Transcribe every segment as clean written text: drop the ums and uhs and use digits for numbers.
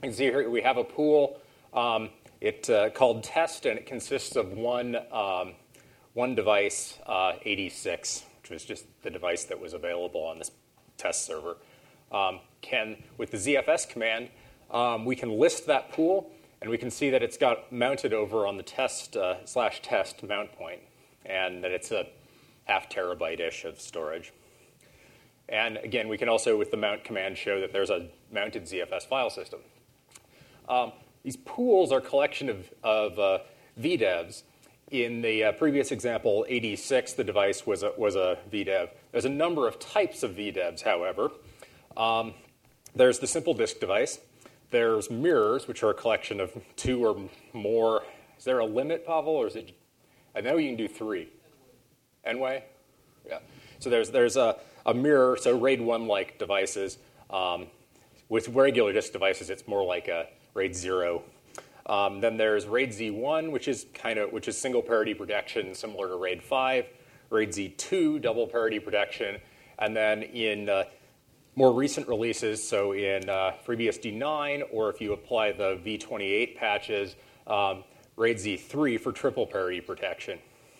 You can see here we have a pool. It's called test, and it consists of one device, 86, which was just the device that was available on this test server. With the ZFS command, we can list that pool, and we can see that it's got mounted over on the test /test mount point, and that it's a half terabyte-ish of storage. And again, we can also, with the mount command, show that there's a mounted ZFS file system. These pools are a collection of VDEVs. In the previous example, 86, the device was a VDEV. There's a number of types of VDEVs, however. There's the simple disk device. There's mirrors, which are a collection of 2 or more. Is there a limit, Pavel, or is it? I know you can do 3. N-way? Yeah. So there's a mirror, so RAID 1-like devices. With regular disk devices, it's more like a RAID 0. Then there's RAID Z1, which is single parity protection, similar to RAID 5. RAID Z2, double parity protection, and then in more recent releases, so in FreeBSD 9, or if you apply the V28 patches, RAID Z3 for triple parity protection.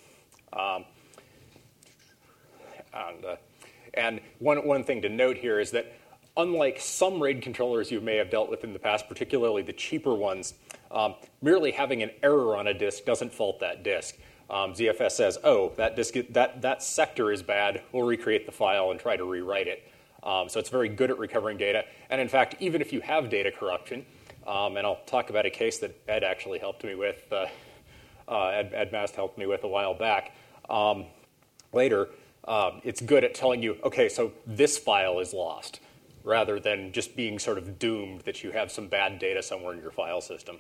And one thing to note here is that unlike some RAID controllers you may have dealt with in the past, particularly the cheaper ones, merely having an error on a disk doesn't fault that disk. ZFS says, oh, that sector is bad. We'll recreate the file and try to rewrite it. So it's very good at recovering data. And in fact, even if you have data corruption, and I'll talk about a case that Ed actually helped me with, Ed Mast helped me with a while back later, it's good at telling you, okay, so this file is lost, rather than just being sort of doomed that you have some bad data somewhere in your file system.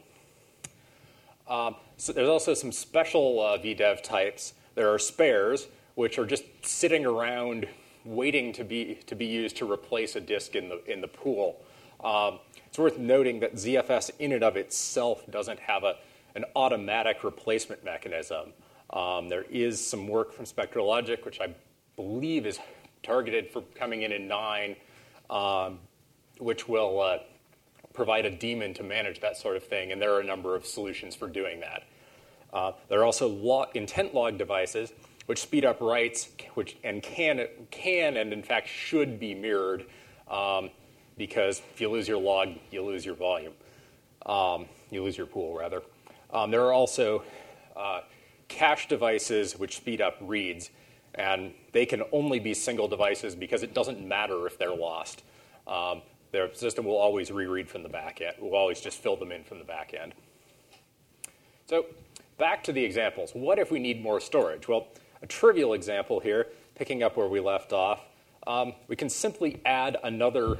So there's also some special VDEV types. There are spares, which are just sitting around waiting to be used to replace a disk in the pool. It's worth noting that ZFS in and of itself doesn't have an automatic replacement mechanism. There is some work from SpectraLogic, which I believe is targeted for coming in 9, which will provide a daemon to manage that sort of thing, and there are a number of solutions for doing that. There are also intent log devices, which speed up writes, and can and in fact should be mirrored, because if you lose your log, you lose your volume. You lose your pool, rather. There are also cache devices which speed up reads, and they can only be single devices because it doesn't matter if they're lost. Their system will always reread from the back end. We'll always just fill them in from the back end. So back to the examples. What if we need more storage? Well, a trivial example here, picking up where we left off, we can simply add another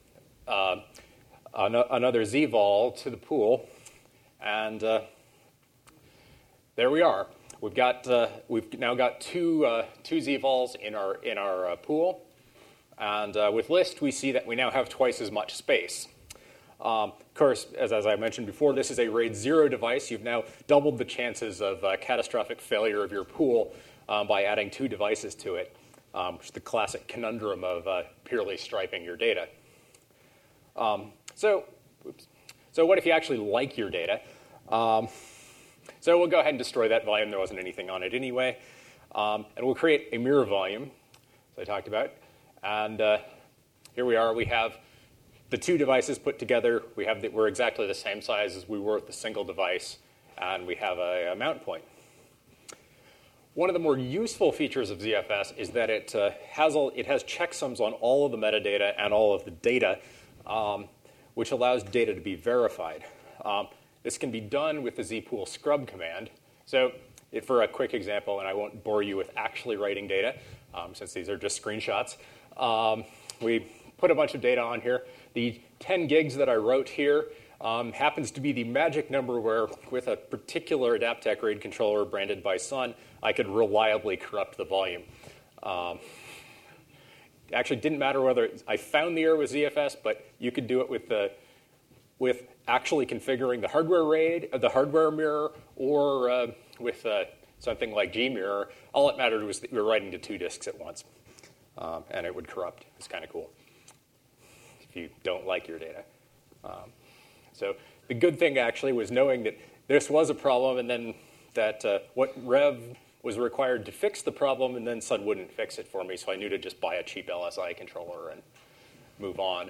ZVol to the pool, and there we are. We've now got two ZVols in our pool, and with list we see that we now have twice as much space. Of course, as I mentioned before, this is a RAID 0 device. You've now doubled the chances of catastrophic failure of your pool by adding 2 devices to it, which is the classic conundrum of purely striping your data. So what if you actually like your data? So we'll go ahead and destroy that volume. There wasn't anything on it anyway. And we'll create a mirror volume, as I talked about. And here we are. We have the 2 devices put together. We're exactly the same size as we were with the single device. And we have a mount point. One of the more useful features of ZFS is that it has checksums on all of the metadata and all of the data, which allows data to be verified. This can be done with the zpool scrub command. So for a quick example, and I won't bore you with actually writing data, since these are just screenshots, we put a bunch of data on here. The 10 gigs that I wrote here happens to be the magic number where, with a particular Adaptec RAID controller branded by Sun, I could reliably corrupt the volume. It actually didn't matter whether I found the error with ZFS, but you could do it with actually configuring the hardware RAID, the hardware mirror, or with something like gmirror. All it mattered was that you were writing to 2 disks at once, and it would corrupt. It's kind of cool if you don't like your data. So the good thing actually was knowing that this was a problem, and then that what Rev was required to fix the problem, and then Sun wouldn't fix it for me, so I knew to just buy a cheap LSI controller and move on.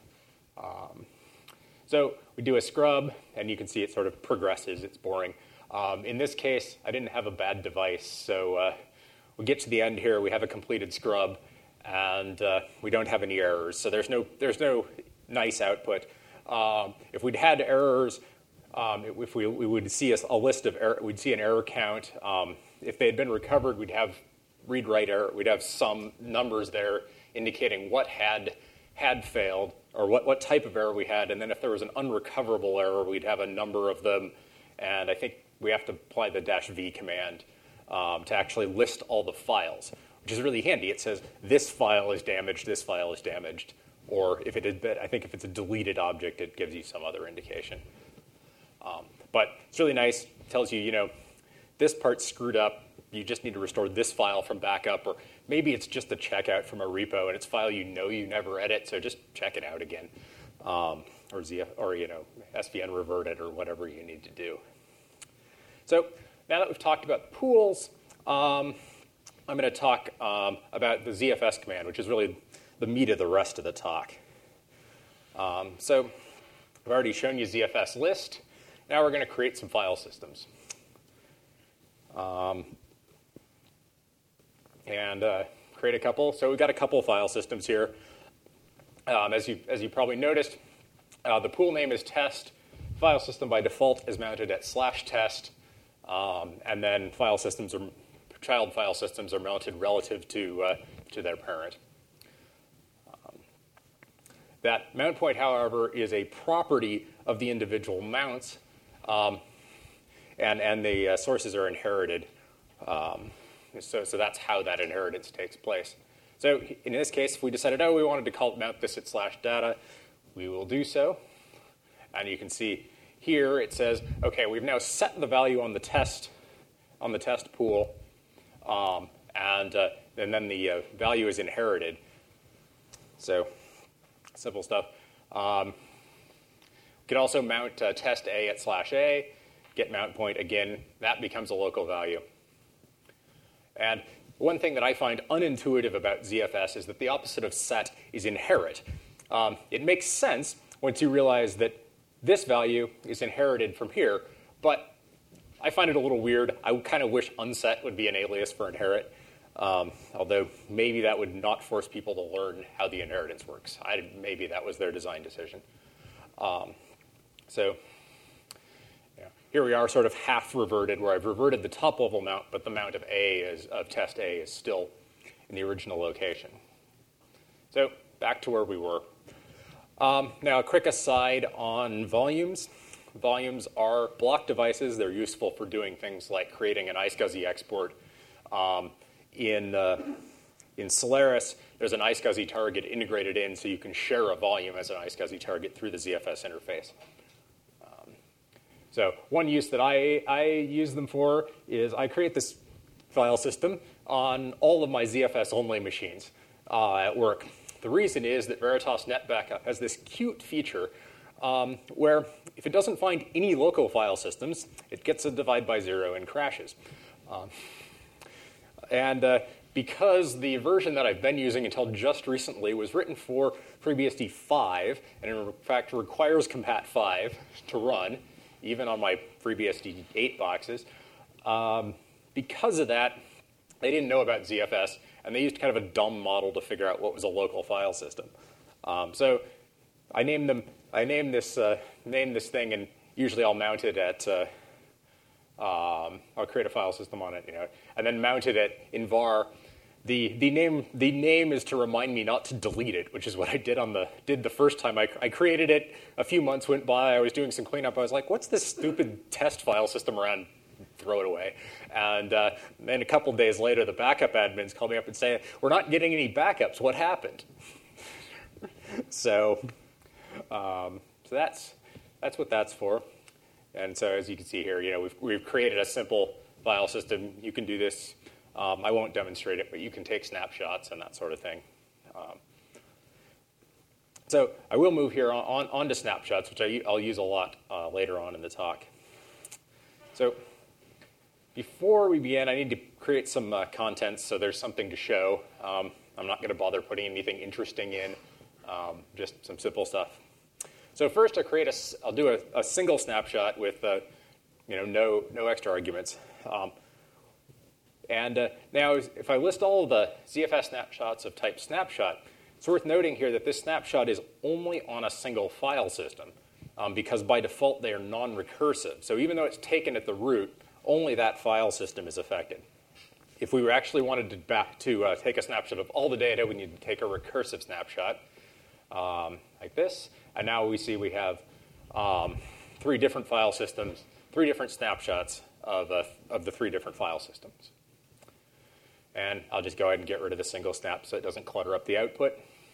So we do a scrub, and you can see it sort of progresses. It's boring. In this case, I didn't have a bad device, so we get to the end here. We have a completed scrub, and we don't have any errors. So there's no nice output. If we'd had errors, if we would see a list of error, we'd see an error count. If they had been recovered, we'd have read-write error. We'd have some numbers there indicating what had failed, or what type of error we had. And then if there was an unrecoverable error, we'd have a number of them. And I think we have to apply the -v command to actually list all the files, which is really handy. It says this file is damaged, this file is damaged. Or if it is, I think if it's a deleted object, it gives you some other indication. But it's really nice. It tells you, this part's screwed up. You just need to restore this file from backup, or maybe it's just a checkout from a repo and it's a file you never edit, so just check it out again, or SVN revert it, or whatever you need to do. So now that we've talked about pools, I'm going to talk about the ZFS command, which is really the meat of the rest of the talk. So I've already shown you ZFS list. Now we're going to create some file systems. And create a couple. So we've got a couple file systems here. As you probably noticed, the pool name is test. File system by default is mounted at /test. And then child file systems are mounted relative to their parent. That mount point, however, is a property of the individual mounts, and the sources are inherited. So that's how that inheritance takes place. So in this case, if we decided, we wanted to mount this at /data, we will do so. And you can see here it says, okay, we've now set the value on the test pool, and then the value is inherited. So simple stuff. We could also mount test A at /A, get mount point again. That becomes a local value. And one thing that I find unintuitive about ZFS is that the opposite of set is inherit. It makes sense once you realize that this value is inherited from here, but I find it a little weird. I kind of wish unset would be an alias for inherit, although maybe that would not force people to learn how the inheritance works. Maybe that was their design decision. Here we are sort of half reverted, where I've reverted the top level mount, but the mount of test A is still in the original location. So back to where we were. Now a quick aside on volumes. Volumes are block devices. They're useful for doing things like creating an iSCSI export. In Solaris, there's an iSCSI target integrated in, so you can share a volume as an iSCSI target through the ZFS interface. So one use that I use them for is I create this file system on all of my ZFS-only machines at work. The reason is that Veritas NetBackup has this cute feature where if it doesn't find any local file systems, it gets a divide by 0 and crashes. Because the version that I've been using until just recently was written for FreeBSD 5, and in fact requires Compat5 to run, even on my FreeBSD 8 boxes. Because of that, they didn't know about ZFS, and they used kind of a dumb model to figure out what was a local file system. So I named this thing, and usually I'll mount it at. I'll create a file system on it, and then mount it in var. The name is to remind me not to delete it, which is what I did the first time. I created it. A few months went by. I was doing some cleanup. I was like, "What's this stupid test file system around?" Throw it away. And then a couple days later, the backup admins called me up and say, "We're not getting any backups. What happened?" So that's what that's for. And so as you can see here, we've created a simple file system. You can do this. I won't demonstrate it, but you can take snapshots and that sort of thing. So I will move here on to snapshots, which I'll use a lot later on in the talk. So before we begin, I need to create some content so there's something to show. I'm not going to bother putting anything interesting in, just some simple stuff. So first, I'll do a single snapshot with no extra arguments. Now, if I list all of the ZFS snapshots of type snapshot, it's worth noting here that this snapshot is only on a single file system because by default they are non-recursive. So even though it's taken at the root, only that file system is affected. If we actually wanted to take a snapshot of all the data, we need to take a recursive snapshot like this. And now we see we have 3 different file systems, 3 different snapshots of the 3 different file systems. And I'll just go ahead and get rid of the single snap so it doesn't clutter up the output.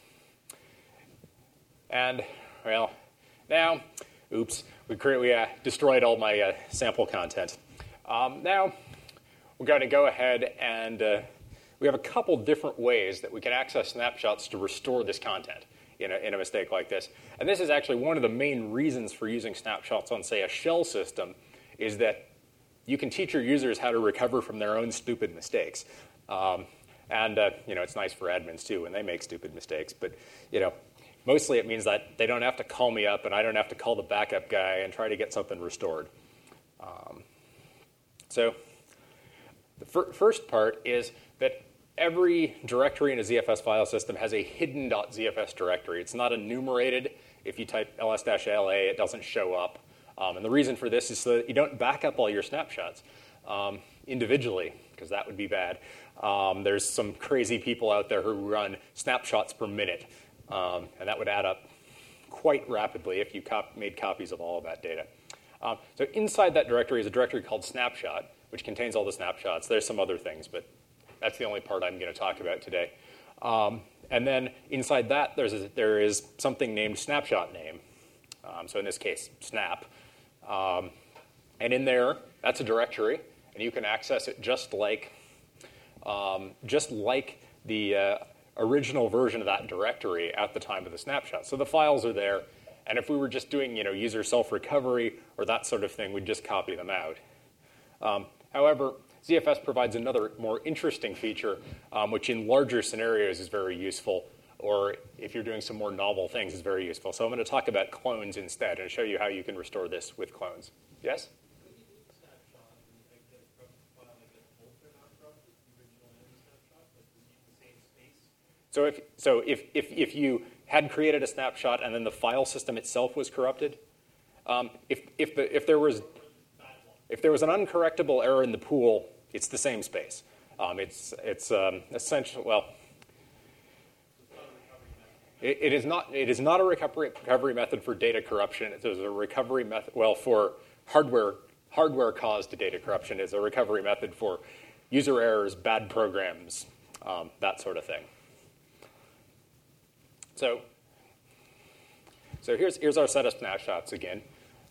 And, well, now, oops, we destroyed all my sample content. Now, we're going to go ahead and we have a couple different ways that we can access snapshots to restore this content in a mistake like this. And this is actually one of the main reasons for using snapshots on, say, a shell system, is that you can teach your users how to recover from their own stupid mistakes. It's nice for admins, too, when they make stupid mistakes. But, mostly it means that they don't have to call me up and I don't have to call the backup guy and try to get something restored. So the first part is that every directory in a ZFS file system has a hidden .zfs directory. It's not enumerated. If you type ls-la, it doesn't show up. And the reason for this is so that you don't back up all your snapshots individually, because that would be bad. There's some crazy people out there who run snapshots per minute, and that would add up quite rapidly if you made copies of all of that data. So inside that directory is a directory called snapshot, which contains all the snapshots. There's some other things, but that's the only part I'm going to talk about today. And then inside that, there is something named snapshot name. So in this case, snap. And in there, that's a directory, and you can access it just like the original version of that directory at the time of the snapshot. So the files are there, and if we were just doing user self-recovery or that sort of thing, we'd just copy them out. However, ZFS provides another more interesting feature, which in larger scenarios is very useful, or if you're doing some more novel things is very useful. So I'm going to talk about clones instead and show you how you can restore this with clones. Yes? So if you had created a snapshot and then the file system itself was corrupted, if there was an uncorrectable error in the pool, it's the same space. It's essential. Well, it is not a recovery method for data corruption. It is a recovery method. Well, for hardware caused data corruption, is a recovery method for user errors, bad programs, that sort of thing. So here's our set of snapshots again.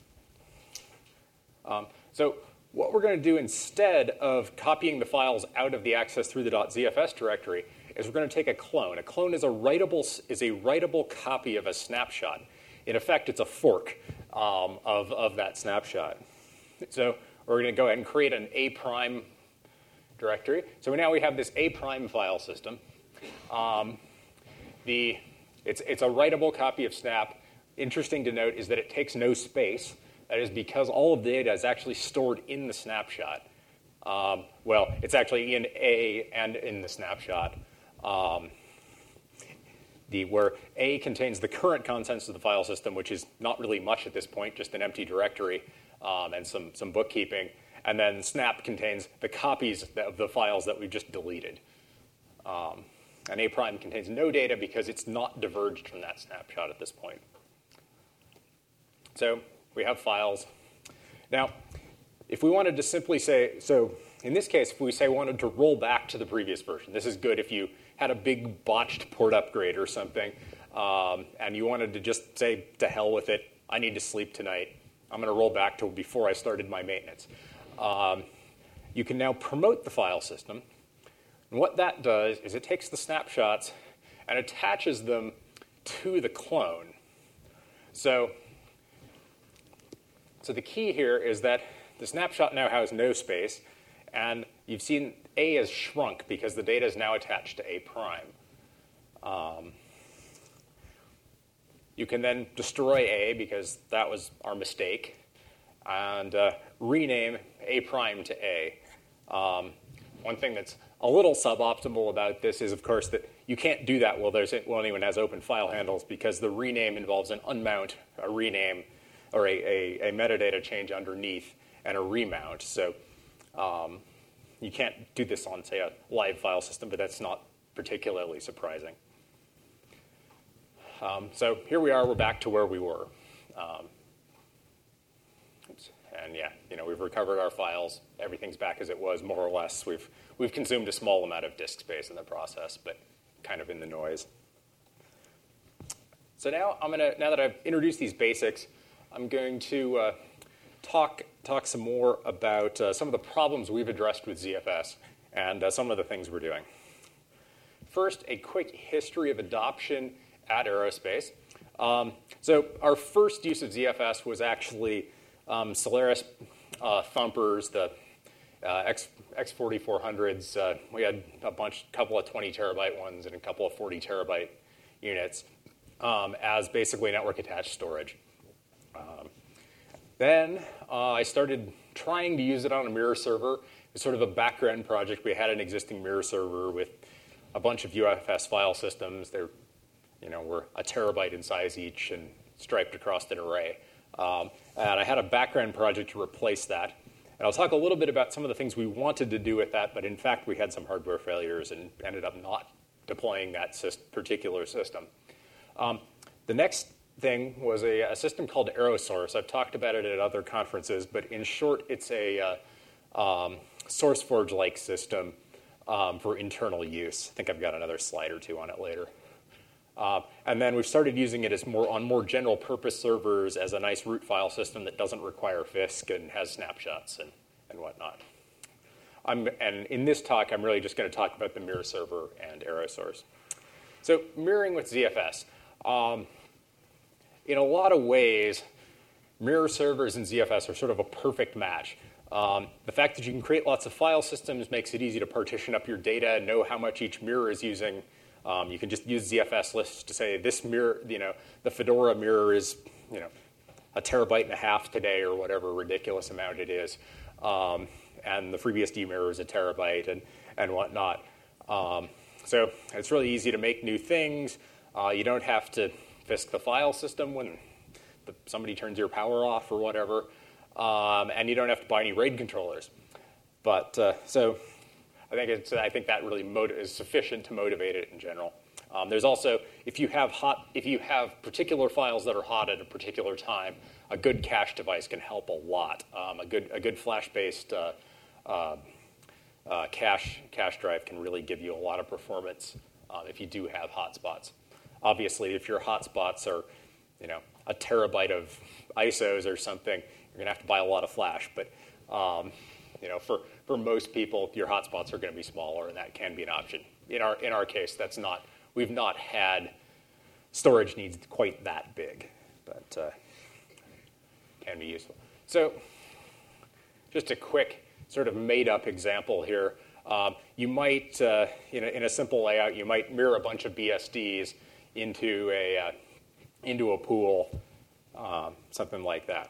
So what we're going to do instead of copying the files out of the access through the .zfs directory is we're going to take a clone. A clone is a writable copy of a snapshot. In effect, it's a fork of that snapshot. So we're going to go ahead and create an A prime directory. So now we have this A prime file system. It's a writable copy of snap. Interesting to note is that it takes no space. That is because all of the data is actually stored in the snapshot. Well, it's actually in A and in the snapshot. Where A contains the current contents of the file system, which is not really much at this point, just an empty directory and some bookkeeping. And then snap contains the copies of the files that we've just deleted. And A prime contains no data because it's not diverged from that snapshot at this point. So we have files. Now, if we wanted to simply say, so in this case, if we say wanted to roll back to the previous version, this is good if you had a big botched port upgrade or something, and you wanted to just say, to hell with it, I need to sleep tonight. I'm going to roll back to before I started my maintenance. You can now promote the file system. And what that does is it takes the snapshots and attaches them to the clone. So the key here is that the snapshot now has no space, and you've seen A has shrunk because the data is now attached to A prime. You can then destroy A because that was our mistake, and rename A prime to A. One thing that's a little suboptimal about this is, of course, that you can't do that while anyone has open file handles, because the rename involves an unmount, a rename, or a metadata change underneath, and a remount. So you can't do this on, say, a live file system, but that's not particularly surprising. So here we are. We're back to where we were. And yeah, we've recovered our files. Everything's back as it was, more or less. We've consumed a small amount of disk space in the process, but kind of in the noise. So now now that I've introduced these basics, I'm going to talk some more about some of the problems we've addressed with ZFS and some of the things we're doing. First, a quick history of adoption at Aerospace. So our first use of ZFS was actually Solaris thumpers, the X4400s. We had a couple of 20 terabyte ones and a couple of 40 terabyte units as basically network attached storage. Then I started trying to use it on a mirror server. It was sort of a background project. We had an existing mirror server with a bunch of UFS file systems. They're, were a terabyte in size each and striped across an array. And I had a background project to replace that. And I'll talk a little bit about some of the things we wanted to do with that, but in fact we had some hardware failures and ended up not deploying that particular system. The next thing was a system called AeroSource. I've talked about it at other conferences, but in short, it's a SourceForge-like system for internal use. I think I've got another slide or two on it later. And then we've started using it on more general purpose servers as a nice root file system that doesn't require FISC and has snapshots and whatnot. And in this talk, I'm really just going to talk about the mirror server and AeroSource. So mirroring with ZFS. In a lot of ways, mirror servers and ZFS are sort of a perfect match. The fact that you can create lots of file systems makes it easy to partition up your data and know how much each mirror is using. You can just use ZFS lists to say this mirror, the Fedora mirror is, a terabyte and a half today or whatever ridiculous amount it is. And the FreeBSD mirror is a terabyte and whatnot. So it's really easy to make new things. You don't have to FISC the file system when somebody turns your power off or whatever. And you don't have to buy any RAID controllers. But so I think that really is sufficient to motivate it in general. There's also, if you have particular files that are hot at a particular time, a good cache device can help a lot. A good flash-based cache drive can really give you a lot of performance if you do have hotspots. Obviously, if your hotspots are, a terabyte of ISOs or something, you're going to have to buy a lot of flash. But for most people, your hotspots are going to be smaller, and that can be an option. In our case, we've not had storage needs quite that big, but can be useful. So, just a quick sort of made-up example here. You might, in a simple layout, you might mirror a bunch of BSDs into a pool, something like that.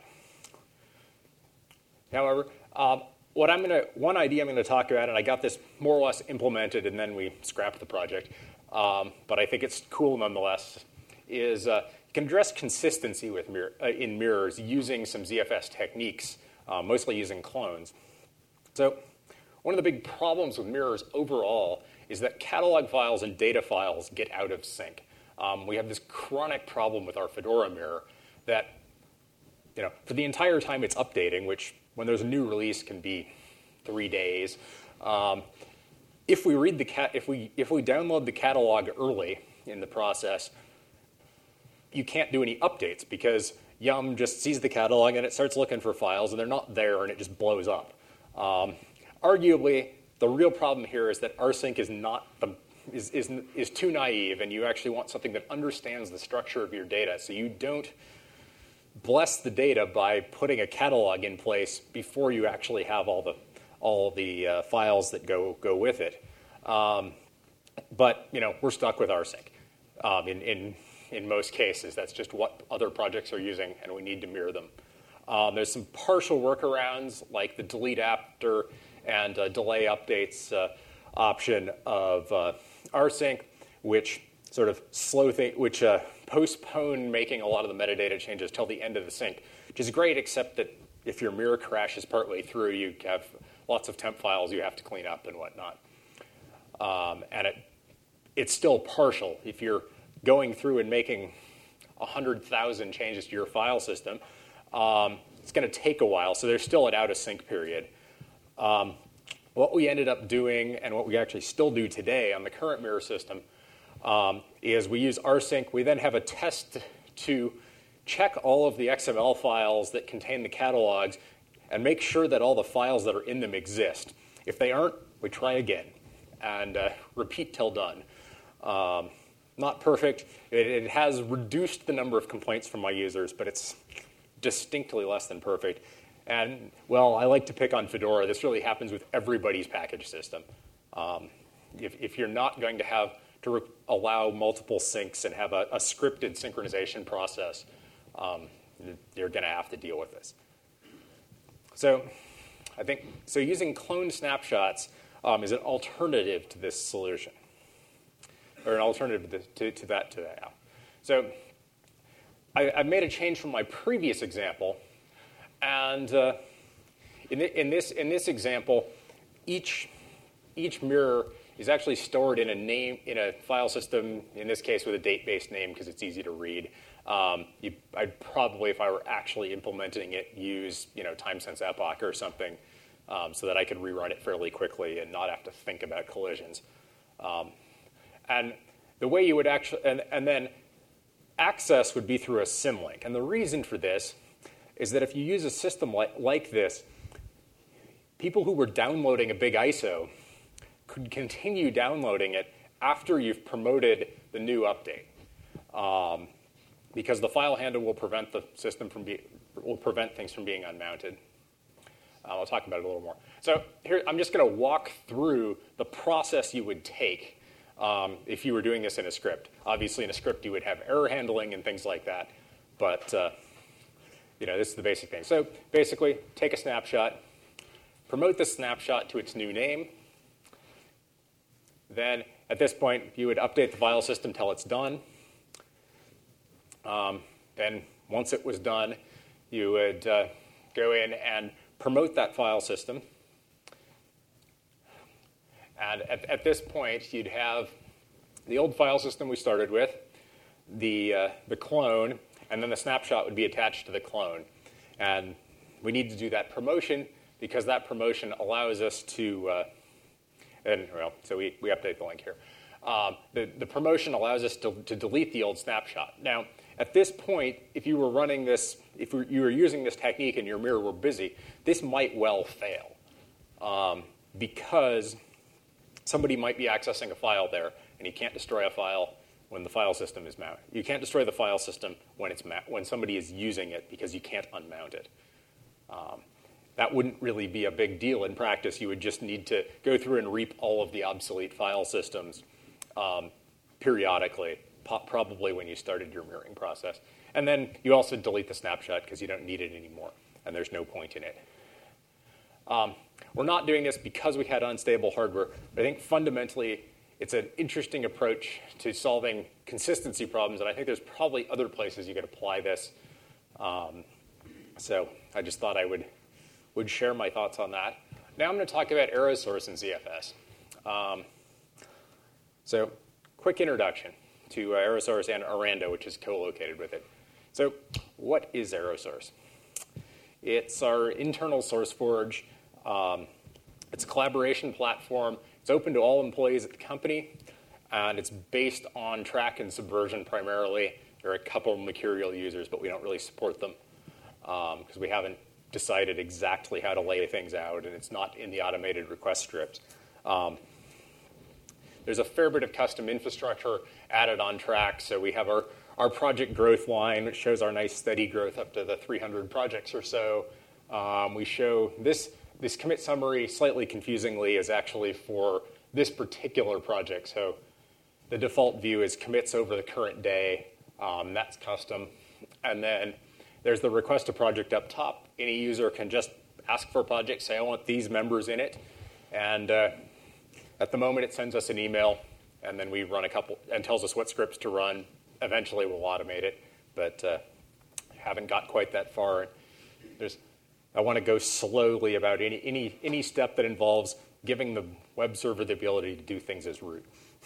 However, one idea I'm going to talk about, and I got this more or less implemented, and then we scrapped the project, but I think it's cool nonetheless, is you can address consistency in mirrors using some ZFS techniques, mostly using clones. So one of the big problems with mirrors overall is that catalog files and data files get out of sync. We have this chronic problem with our Fedora mirror that, for the entire time it's updating, which when there's a new release can be 3 days. If we download the catalog early in the process, you can't do any updates because Yum just sees the catalog and it starts looking for files and they're not there and it just blows up. Arguably, the real problem here is that rsync is not is too naive, and you actually want something that understands the structure of your data, so you don't bless the data by putting a catalog in place before you actually have all the files that go with it. But we're stuck with rsync. In most cases, that's just what other projects are using, and we need to mirror them. There's some partial workarounds, like the delete after and delay updates option of rsync, which sort of postpone making a lot of the metadata changes till the end of the sync, which is great, except that if your mirror crashes partway through, you have lots of temp files you have to clean up and whatnot. And it's still partial. If you're going through and making 100,000 changes to your file system, it's going to take a while, so there's still an out-of-sync period. What we ended up doing, and what we actually still do today on the current mirror system, is we use rsync. We then have a test to check all of the XML files that contain the catalogs and make sure that all the files that are in them exist. If they aren't, we try again and repeat till done. Not perfect. It has reduced the number of complaints from my users, but it's distinctly less than perfect. And, well, I like to pick on Fedora. This really happens with everybody's package system. If you're not going to have to allow multiple syncs and have a scripted synchronization process, you're going to have to deal with this. So using cloned snapshots is an alternative to this solution, or an alternative to that now. So I've made a change from my previous example, and in this example, each mirror is actually stored in a file system. In this case, with a date-based name because it's easy to read. I'd probably, if I were actually implementing it, use time-sense epoch or something, so that I could rerun it fairly quickly and not have to think about collisions. And the way you would actually, and then access would be through a symlink. And the reason for this is that if you use a system like this, people who were downloading a big ISO could continue downloading it after you've promoted the new update, because the file handler will prevent the system will prevent things from being unmounted. I'll talk about it a little more. So here, I'm just going to walk through the process you would take if you were doing this in a script. Obviously, in a script, you would have error handling and things like that. But this is the basic thing. So basically, take a snapshot, promote the snapshot to its new name. Then, at this point, you would update the file system till it's done. Then, once it was done, you would go in and promote that file system. And at this point, you'd have the old file system we started with, the clone, and then the snapshot would be attached to the clone. And we need to do that promotion because that promotion allows us to, so we update the link here. The promotion allows us to delete the old snapshot. Now, at this point, if you were running this, if you were using this technique and your mirror were busy, this might well fail because somebody might be accessing a file there, and you can't destroy a file when the file system is mounted. You can't destroy the file system when somebody is using it because you can't unmount it. That wouldn't really be a big deal in practice. You would just need to go through and reap all of the obsolete file systems periodically, probably when you started your mirroring process. And then you also delete the snapshot because you don't need it anymore, and there's no point in it. We're not doing this because we had unstable hardware, but I think fundamentally it's an interesting approach to solving consistency problems, and I think there's probably other places you could apply this. So I just thought I would share my thoughts on that. Now I'm going to talk about AeroSource and ZFS. So quick introduction to AeroSource and Aranda, which is co-located with it. So what is AeroSource? It's our internal SourceForge. It's a collaboration platform. It's open to all employees at the company, and it's based on track and subversion primarily. There are a couple of Mercurial users, but we don't really support them because we haven't decided exactly how to lay things out, and it's not in the automated request script. there's a fair bit of custom infrastructure added on track. So we have our project growth line, which shows our nice steady growth up to the 300 projects or so. We show this commit summary, slightly confusingly, is actually for this particular project. So the default view is commits over the current day. That's custom. And then there's the request a project up top. Any user can just ask for a project, say, I want these members in it. And at the moment, it sends us an email, and then we run a couple, and tells us what scripts to run. Eventually, we'll automate it, but haven't got quite that far. I want to go slowly about any step that involves giving the web server the ability to do things as root.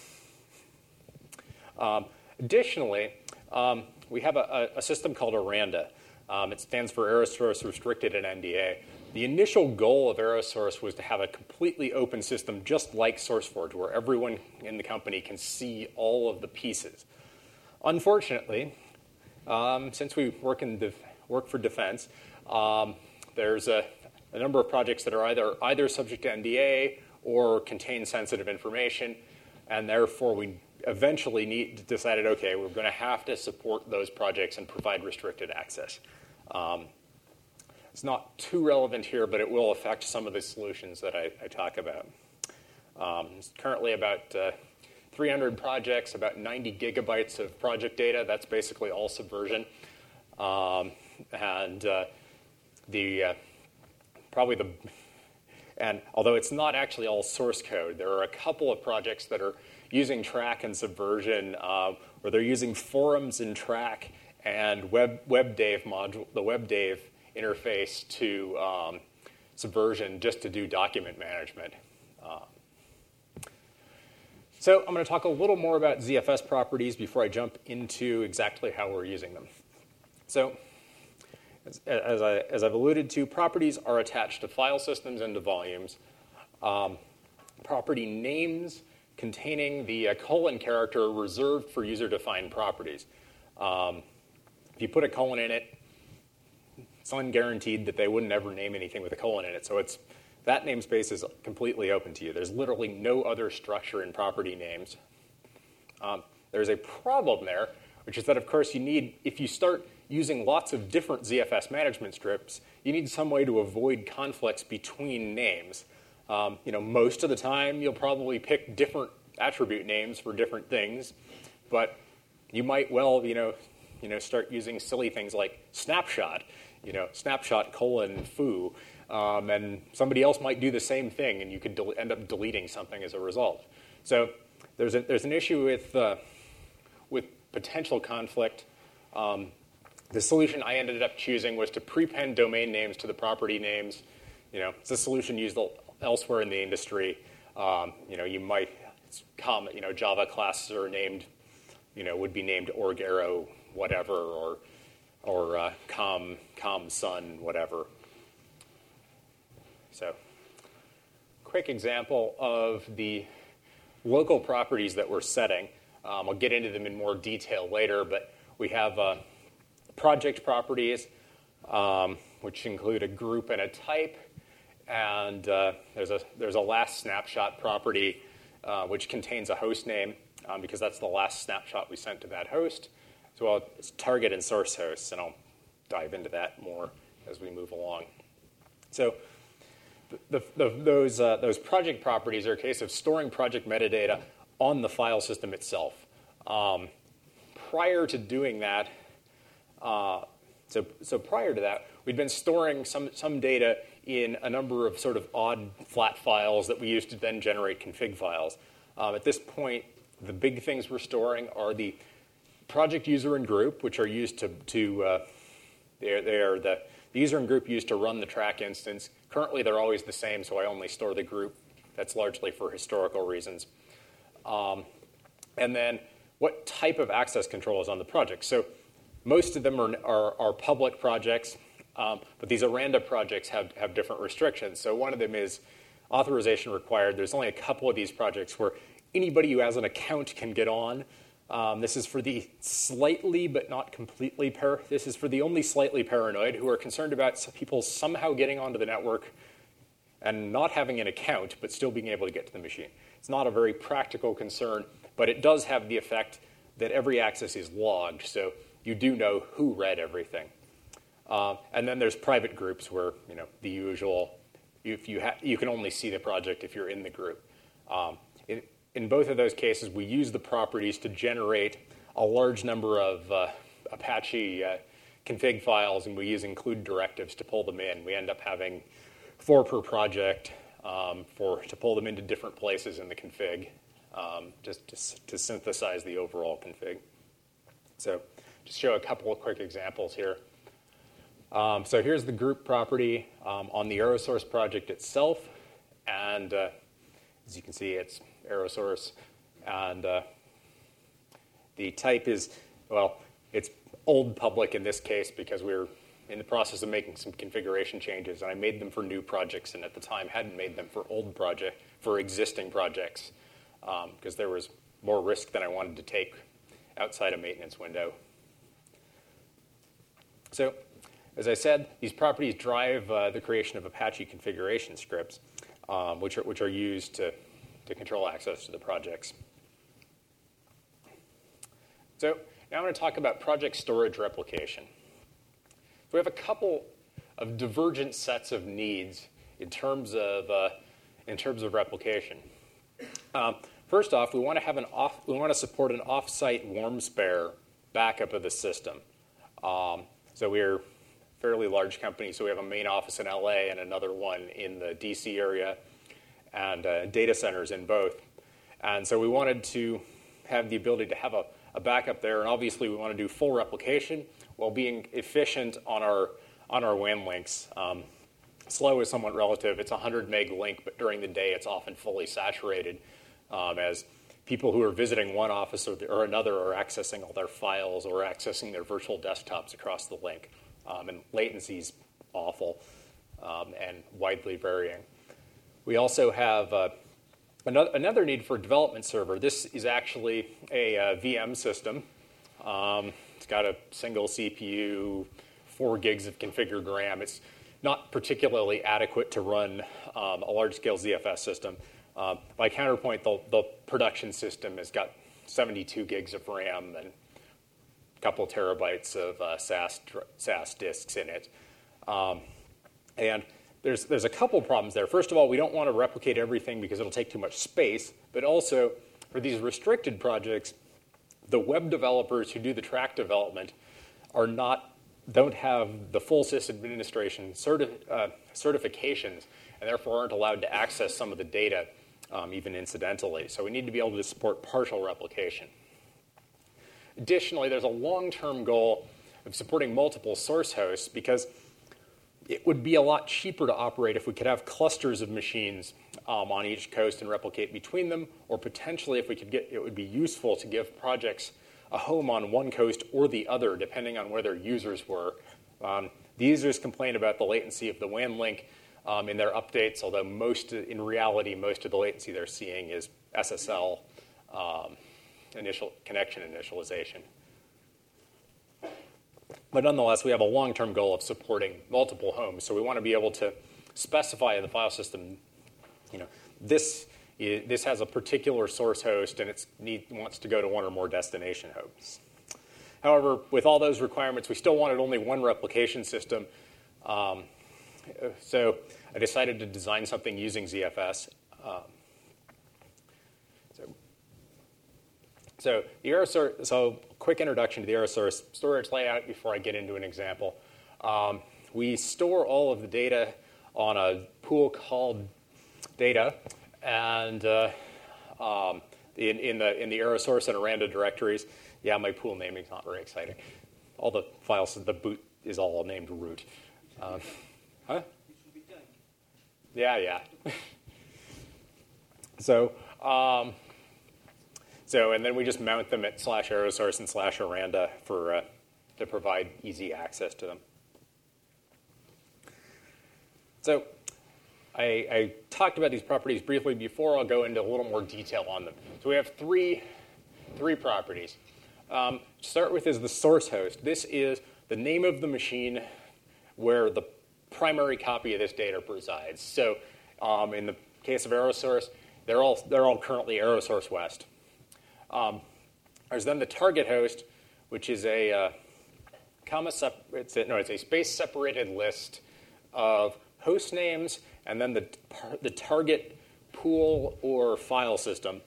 Additionally, we have a system called Aranda. It stands for AeroSource Restricted and NDA. The initial goal of AeroSource was to have a completely open system just like SourceForge, where everyone in the company can see all of the pieces. Unfortunately, since we work for defense, there's a number of projects that are either subject to NDA or contain sensitive information, and therefore we eventually decided, okay, we're going to have to support those projects and provide restricted access. It's not too relevant here, but it will affect some of the solutions that I talk about. It's currently about 300 projects, about 90 gigabytes of project data. That's basically all Subversion. And although it's not actually all source code, there are a couple of projects that are using Track and Subversion, or they're using forums in Track and WebDave module, the WebDave interface to Subversion just to do document management. So I'm going to talk a little more about ZFS properties before I jump into exactly how we're using them. So as I've alluded to, properties are attached to file systems and to volumes. Property names containing the colon character are reserved for user-defined properties. If you put a colon in it, it's unguaranteed that they wouldn't ever name anything with a colon in it. So that namespace is completely open to you. There's literally no other structure in property names. There's a problem there, which is that, of course, if you start using lots of different ZFS management scripts, you need some way to avoid conflicts between names. Most of the time, you'll probably pick different attribute names for different things, but you might well, start using silly things like snapshot, snapshot : foo, and somebody else might do the same thing, and you could end up deleting something as a result. So there's an issue with potential conflict. The solution I ended up choosing was to prepend domain names to the property names. It's a solution used elsewhere in the industry. It's common. Java classes are named, would be named org arrow whatever, or com sun whatever. So, quick example of the local properties that we're setting. I'll get into them in more detail later, but we have project properties, which include a group and a type, and there's a last snapshot property, which contains a host name, because that's the last snapshot we sent to that host, as well as target and source hosts, and I'll dive into that more as we move along. So those project properties are a case of storing project metadata on the file system itself. Prior to doing that, so prior to that, we'd been storing some data in a number of sort of odd flat files that we used to then generate config files. At this point, the big things we're storing are the project user and group, which are used the user and group used to run the Track instance. Currently, they're always the same, so I only store the group. That's largely for historical reasons. And then what type of access control is on the project? So most of them are public projects, but these Aranda projects have different restrictions. So one of them is authorization required. There's only a couple of these projects where anybody who has an account can get on. This is for the slightly but not completely this is for the only slightly paranoid who are concerned about people somehow getting onto the network and not having an account, but still being able to get to the machine. It's not a very practical concern, but it does have the effect that every access is logged, so you do know who read everything. And then there's private groups where, the usual, if you can only see the project if you're in the group. In both of those cases, we use the properties to generate a large number of Apache config files, and we use include directives to pull them in. We end up having 4 per project to pull them into different places in the config, just to synthesize the overall config. So just show a couple of quick examples here. So here's the group property on the AeroSource project itself, and as you can see, it's AeroSource, and the type is, well, it's old public in this case because we're in the process of making some configuration changes, and I made them for new projects, and at the time hadn't made them for existing projects, because there was more risk than I wanted to take outside a maintenance window. So, as I said, these properties drive the creation of Apache configuration scripts, which are used to control access to the projects. So now I'm going to talk about project storage replication. So we have a couple of divergent sets of needs in terms of replication. First off, we want to support an off-site warm spare backup of the system. So we're a fairly large company, so we have a main office in LA and another one in the DC area, and data centers in both. And so we wanted to have the ability to have a backup there, and obviously we want to do full replication while being efficient on our WAN links. Slow is somewhat relative. It's a 100 meg link, but during the day it's often fully saturated as people who are visiting one office or another are accessing all their files or accessing their virtual desktops across the link. And latency's awful and widely varying. We also have another need for a development server. This is actually a VM system. It's got a single CPU, 4 gigs of configured RAM. It's not particularly adequate to run a large-scale ZFS system. By counterpoint, the production system has got 72 gigs of RAM and a couple terabytes of SAS disks in it. And there's a couple problems there. First of all, we don't want to replicate everything because it'll take too much space. But also, for these restricted projects, the web developers who do the track development don't have the full sysadministration certifications, and therefore aren't allowed to access some of the data, even incidentally. So we need to be able to support partial replication. Additionally, there's a long-term goal of supporting multiple source hosts because it would be a lot cheaper to operate if we could have clusters of machines on each coast and replicate between them, or potentially if we could it would be useful to give projects a home on one coast or the other, depending on where their users were. The users complain about the latency of the WAN link in their updates, although in reality, most of the latency they're seeing is SSL initial connection initialization. But nonetheless, we have a long-term goal of supporting multiple homes. So we want to be able to specify in the file system, this has a particular source host and it wants to go to one or more destination hosts. However, with all those requirements, we still wanted only one replication system. So I decided to design something using ZFS. So quick introduction to the AeroSource storage layout before I get into an example. We store all of the data on a pool called data, and in the AeroSource and Aranda directories. Yeah, my pool naming is not very exciting. All the files, the boot is all named root. Huh? Yeah. So, and then we just mount them at /AeroSource and /Aranda to provide easy access to them. So I talked about these properties briefly before. I'll go into a little more detail on them. So we have three properties. To start with is the source host. This is the name of the machine where the primary copy of this data resides. So In the case of AeroSource, they're all currently AeroSource West. There's then the target host, which is it's a space-separated list of host names, and then the target pool or file system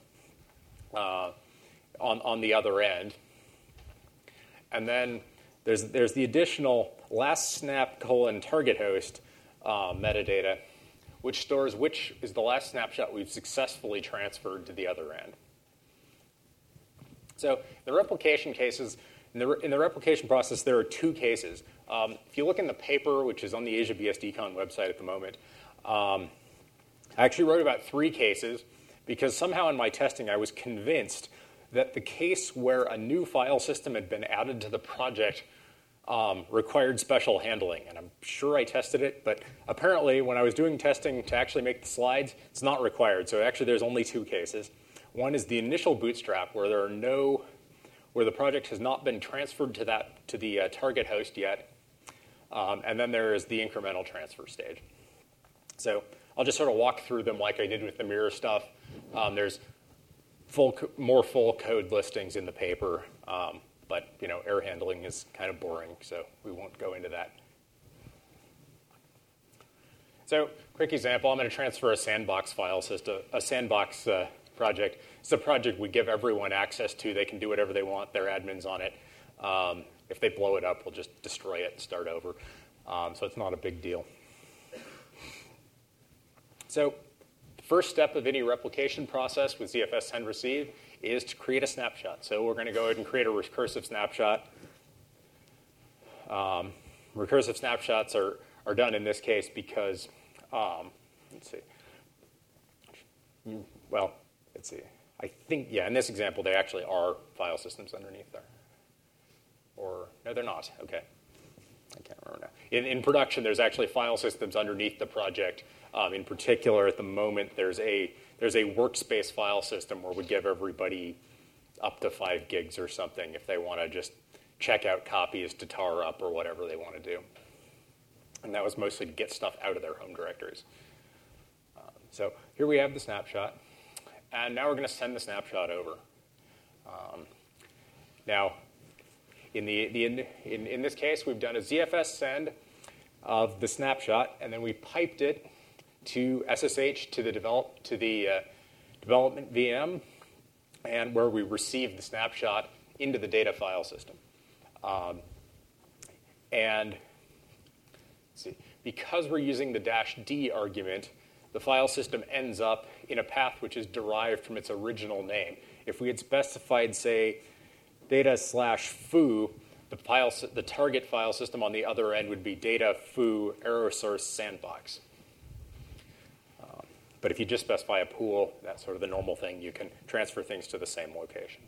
on the other end. And then there's the additional last snap target host metadata, which stores which is the last snapshot we've successfully transferred to the other end. So the replication cases, in the replication process, there are two cases. If you look in the paper, which is on the Asia BSDCon website at the moment, I actually wrote about 3 cases because somehow in my testing I was convinced that the case where a new file system had been added to the project required special handling. And I'm sure I tested it, but apparently when I was doing testing to actually make the slides, it's not required. So actually there's only 2 cases. One is the initial bootstrap, where the project has not been transferred to the target host yet, and then there is the incremental transfer stage. So I'll just sort of walk through them like I did with the mirror stuff. There's more full code listings in the paper, but error handling is kind of boring, so we won't go into that. So quick example: I'm going to transfer a sandbox file system, a sandbox project. It's a project we give everyone access to. They can do whatever they want. They're admins on it. If they blow it up, we'll just destroy it and start over. So it's not a big deal. So the first step of any replication process with ZFS send receive is to create a snapshot. So we're going to go ahead and create a recursive snapshot. Recursive snapshots are done in this case because, let's see. Well, let's see. I think, in this example, they actually are file systems underneath there. Or, no, they're not. Okay. I can't remember now. In production, there's actually file systems underneath the project. In particular, at the moment, there's a workspace file system where we give everybody up to 5 gigs or something if they want to just check out copies to tar up or whatever they want to do. And that was mostly to get stuff out of their home directories. So here we have the snapshot. And now we're going to send the snapshot over. Now, in this case, we've done a ZFS send of the snapshot, and then we piped it to SSH to the development VM, and where we received the snapshot into the data file system. And let's see, because we're using the -d argument, the file system ends up in a path which is derived from its original name. If we had specified, say, data/foo, the target file system on the other end would be data foo AeroSource sandbox. But if you just specify a pool, that's sort of the normal thing. You can transfer things to the same location.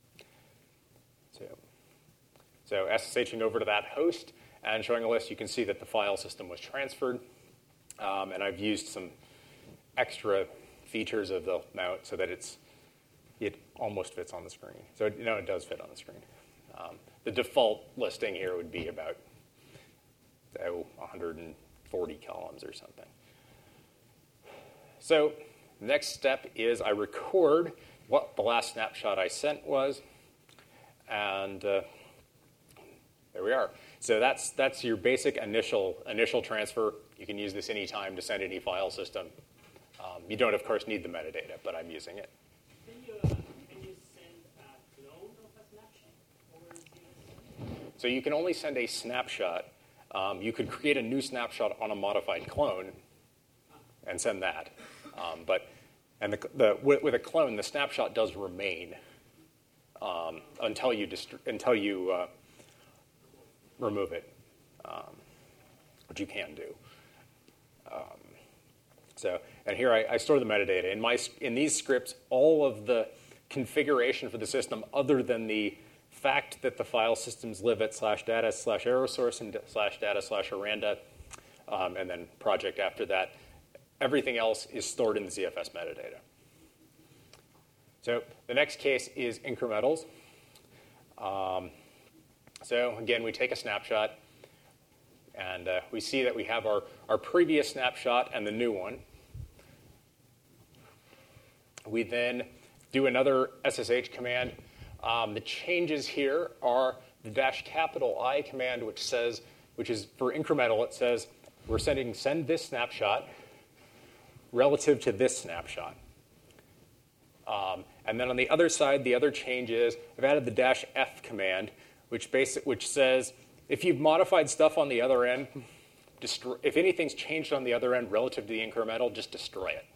So SSHing over to that host and showing a list, you can see that the file system was transferred. And I've used some extra features of the mount so that it almost fits on the screen. So it does fit on the screen. The default listing here would be about 140 columns or something. So the next step is I record what the last snapshot I sent was, and there we are. So that's your basic initial transfer. You can use this anytime to send any file system. You don't, of course, need the metadata, but I'm using it. Can you send a clone of a snapshot? So you can only send a snapshot. You could create a new snapshot on a modified clone and send that. With a clone, the snapshot does remain until you remove it, which you can do. And here I store the metadata. In these scripts, all of the configuration for the system, other than the fact that the file systems live at /data/AeroSource and /data/Aranda, and then project after that, everything else is stored in the ZFS metadata. So the next case is incrementals. So again, we take a snapshot, and we see that we have our previous snapshot and the new one. We then do another SSH command. The changes here are the -I command, which is for incremental. It says we're send this snapshot relative to this snapshot. And then on the other side, the other change is I've added the -F command, which says if you've modified stuff on the other end, if anything's changed on the other end relative to the incremental, just destroy it.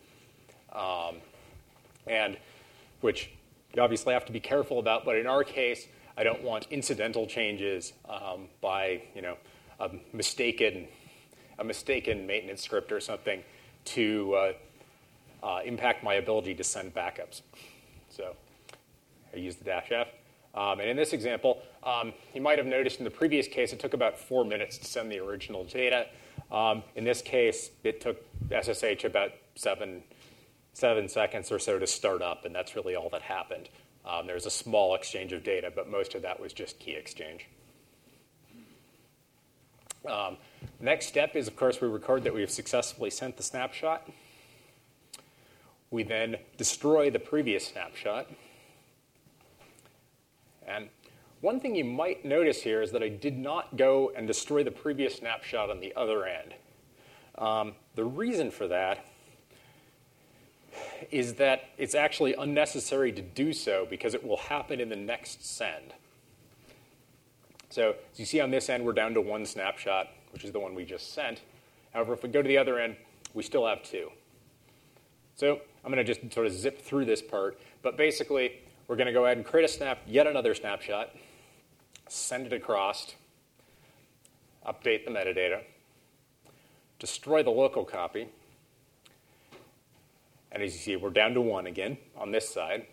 And which you obviously have to be careful about, but in our case, I don't want incidental changes by a mistaken maintenance script or something to impact my ability to send backups. So I use the -F. And in this example, you might have noticed in the previous case, it took about 4 minutes to send the original data. In this case, it took SSH about 7 seconds or so to start up, and that's really all that happened. There was a small exchange of data, but most of that was just key exchange. Next step is, of course, we record that we have successfully sent the snapshot. We then destroy the previous snapshot. And one thing you might notice here is that I did not go and destroy the previous snapshot on the other end. The reason for that is that it's actually unnecessary to do so because it will happen in the next send. So as you see on this end, we're down to 1 snapshot, which is the one we just sent. However, if we go to the other end, we still have 2. So I'm going to just sort of zip through this part. But basically, we're going to go ahead and create yet another snapshot, send it across, update the metadata, destroy the local copy. And as you see, we're down to 1 again on this side.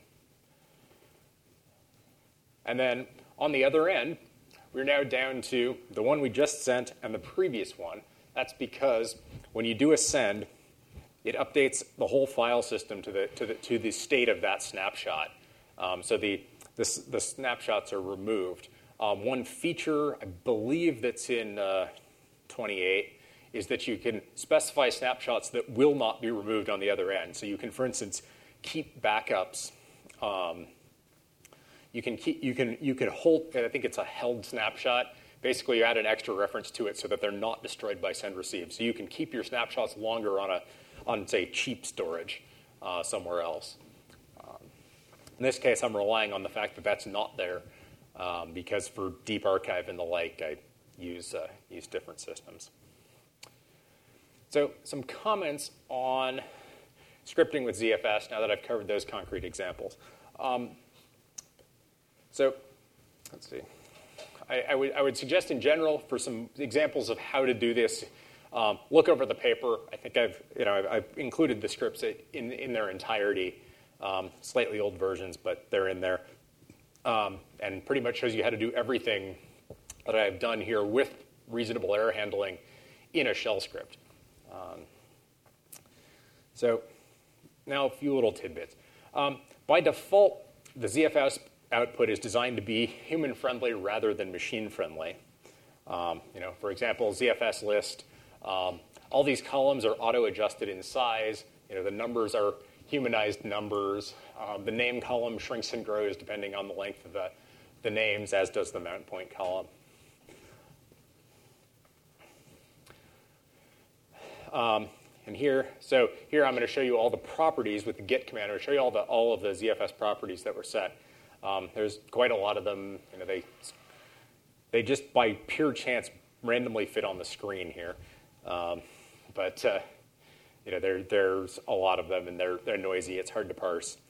And then on the other end, we're now down to the one we just sent and the previous one. That's because when you do a send, it updates the whole file system to the state of that snapshot. So the snapshots are removed. One feature, I believe that's in 28, is that you can specify snapshots that will not be removed on the other end. So you can, for instance, keep backups. You can hold, I think it's a held snapshot. Basically, you add an extra reference to it so that they're not destroyed by send receive. So you can keep your snapshots longer on say, cheap storage somewhere else. In this case, I'm relying on the fact that that's not there because for deep archive and the like, I use different systems. So some comments on scripting with ZFS now that I've covered those concrete examples. So let's see. I would suggest in general for some examples of how to do this, look over the paper. I think I've included the scripts in their entirety, slightly old versions, but they're in there, and pretty much shows you how to do everything that I've done here with reasonable error handling in a shell script. So now a few little tidbits. By default, the ZFS output is designed to be human-friendly rather than machine-friendly. For example, ZFS list, all these columns are auto-adjusted in size. The numbers are humanized numbers. The name column shrinks and grows depending on the length of the names, as does the mount point column. And here I'm going to show you all the properties with the git command. I'm going to show you all of the ZFS properties that were set. There's quite a lot of them. They just by pure chance randomly fit on the screen here, but there's a lot of them and they're noisy. It's hard to parse.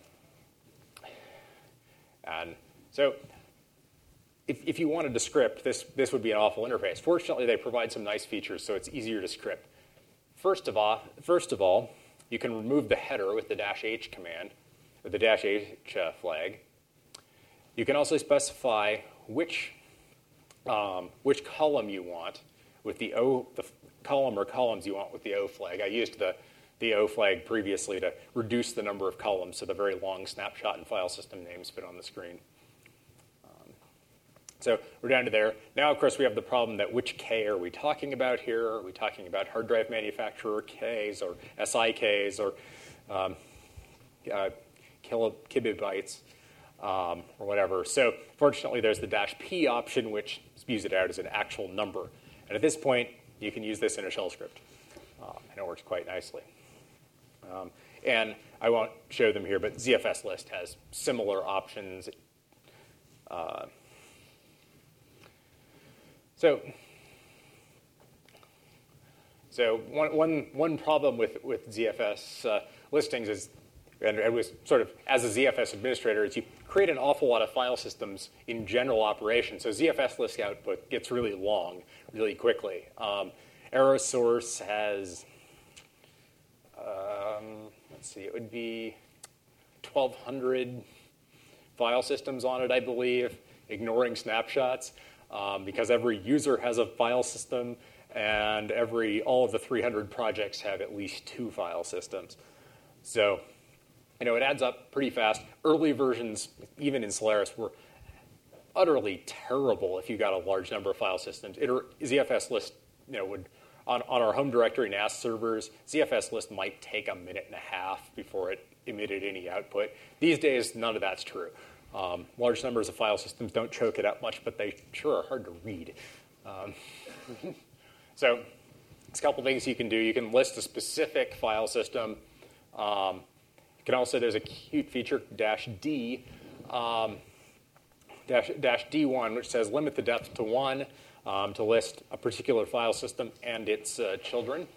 And so, if you wanted to script, this would be an awful interface. Fortunately, they provide some nice features, so it's easier to script. First of all, you can remove the header with the -H command, or the -H flag. You can also specify which column you want with the column or columns you want with the O flag. I used the O flag previously to reduce the number of columns so the very long snapshot and file system names fit on the screen. So we're down to there. Now, of course, we have the problem that which K are we talking about here? Are we talking about hard drive manufacturer Ks or SI Ks or kilobytes or whatever. So fortunately, there's the -p option, which spews it out as an actual number. And at this point, you can use this in a shell script. And it works quite nicely. And I won't show them here, but ZFS list has similar options. So one problem with ZFS listings is, and it was sort of as a ZFS administrator, is you create an awful lot of file systems in general operation. So ZFS list output gets really long really quickly. AeroSource has, let's see, it would be 1,200 file systems on it, I believe, ignoring snapshots, because every user has a file system, and all of the 300 projects have at least 2 file systems. So, it adds up pretty fast. Early versions, even in Solaris, were utterly terrible if you got a large number of file systems. ZFS list, would on our home directory NAS servers, ZFS list might take a minute and a half before it emitted any output. These days, none of that's true. Large numbers of file systems don't choke it up much, but they sure are hard to read. So there's a couple things you can do. You can list a specific file system. There's a cute feature, -D, -D1, which says limit the depth to 1 to list a particular file system and its children.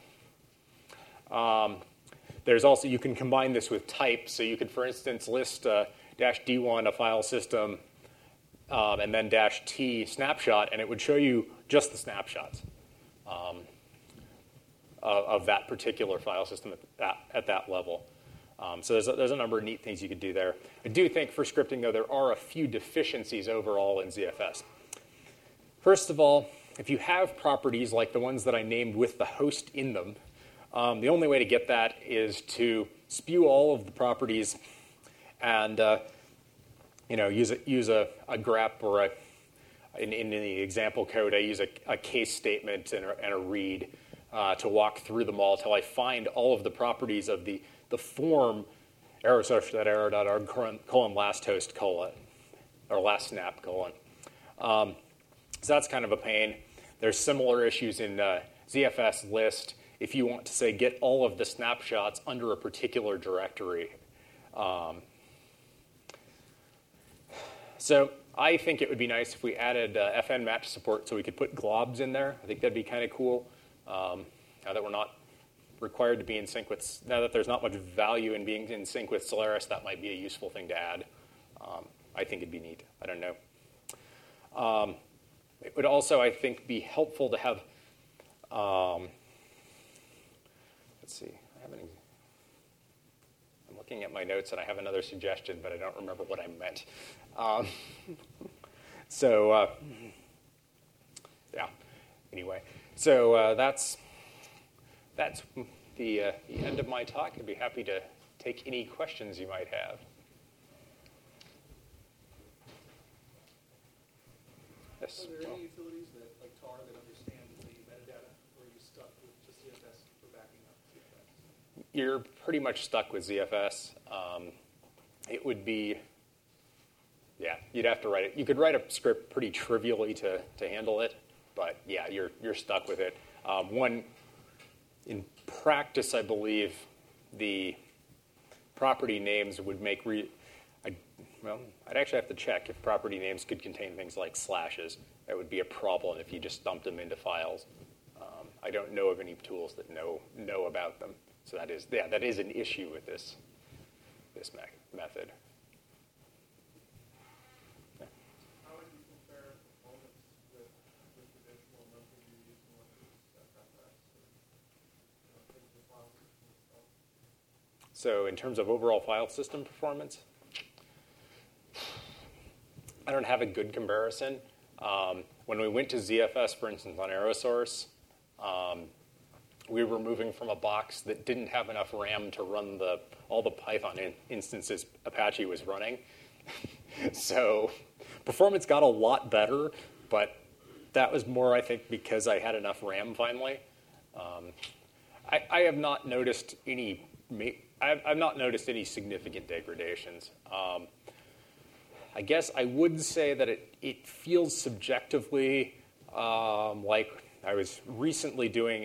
There's also, you can combine this with type. So you could, for instance, list -D1, a file system, and then -T snapshot, and it would show you just the snapshots of that particular file system at that level. So there's a number of neat things you could do there. I do think for scripting, though, there are a few deficiencies overall in ZFS. First of all, if you have properties like the ones that I named with the host in them, the only way to get that is to spew all of the properties and use a grep, or in the example code, I use a case statement and a read to walk through them all until I find all of the properties of the form aerosource.arrow.org : last host : or last snap : So that's kind of a pain. There's similar issues in ZFS list if you want to say get all of the snapshots under a particular directory. So I think it would be nice if we added FN match support so we could put globs in there. I think that'd be kind of cool. Now that we're not required to be in sync with, now that there's not much value in being in sync with Solaris, that might be a useful thing to add. I think it'd be neat. I don't know. It would also, I think, be helpful to have, let's see, I'm looking at my notes and I have another suggestion, but I don't remember what I meant. Yeah, anyway. So that's the end of my talk. I'd be happy to take any questions you might have. Yes. Are there any utilities like tar that understand the metadata, or are you stuck with just ZFS for backing up ZFS? You're pretty much stuck with ZFS. It would be, yeah, you'd have to write it. You could write a script pretty trivially to handle it, but yeah, you're stuck with it. In practice, I believe the property names would make I'd actually have to check if property names could contain things like slashes. That would be a problem if you just dumped them into files. I don't know of any tools that know about them. So that is an issue with this method. Yeah. How would you compare performance with traditional monthly duties and what is FFS? So in terms of overall file system performance, I don't have a good comparison. When we went to ZFS, for instance, on AeroSource, we were moving from a box that didn't have enough RAM to run all the Python instances Apache was running. So performance got a lot better, but that was more, I think, because I had enough RAM finally. I have not noticed any I've not noticed any significant degradations. I guess I would say that it feels subjectively like I was recently doing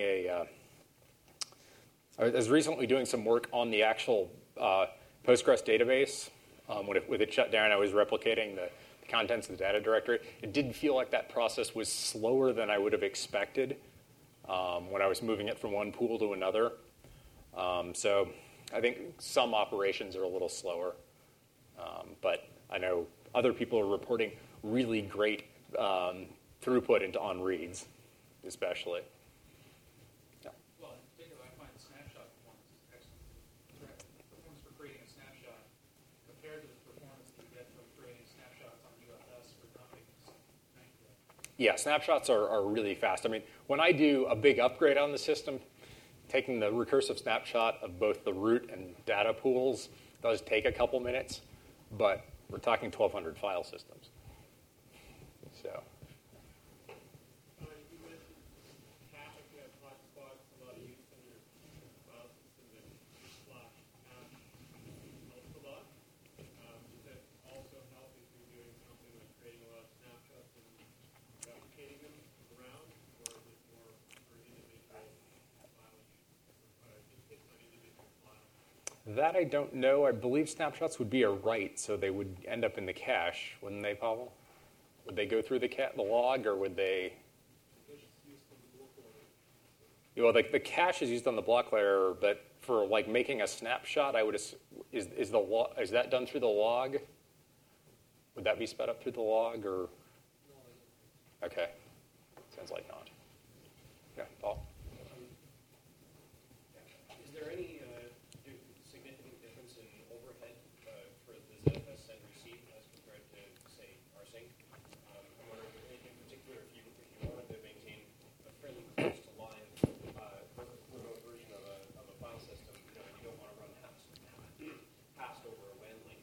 some work on the actual Postgres database. With it shut down, I was replicating the contents of the data directory. It did feel like that process was slower than I would have expected when I was moving it from one pool to another. So I think some operations are a little slower. But I know other people are reporting really great throughput into on reads, especially. Yeah. Well, in particular, I find snapshot performance is excellent. Performance for creating a snapshot compared to the performance that you get from creating snapshots on UFS for dumping is night and day. Yeah, snapshots are really fast. I mean, when I do a big upgrade on the system, taking the recursive snapshot of both the root and data pools does take a couple minutes, but we're talking 1,200 file systems. So. You mentioned cache, you have hotspots, a lot of use in your file system and slash cache helps a lot. Does that also help if you're doing something like creating a lot of snapshots and replicating them around, or is it more for individual files, just on individual files? That I don't know. I believe snapshots would be a write, so they would end up in the cache, wouldn't they, Pavel? Would they go through the log, or would they? Well, the cache is used on the block layer, but for like making a snapshot, I would is that done through the log? Would that be sped up through the log, or? Okay, sounds like not. Yeah, Paul. Is there any significant difference in overhead for the ZFS send receive as compared to, say, rsync? I'm wondering, in particular, if you wanted to maintain a fairly close to live remote version of a file system, you don't want to run past over a WAN link,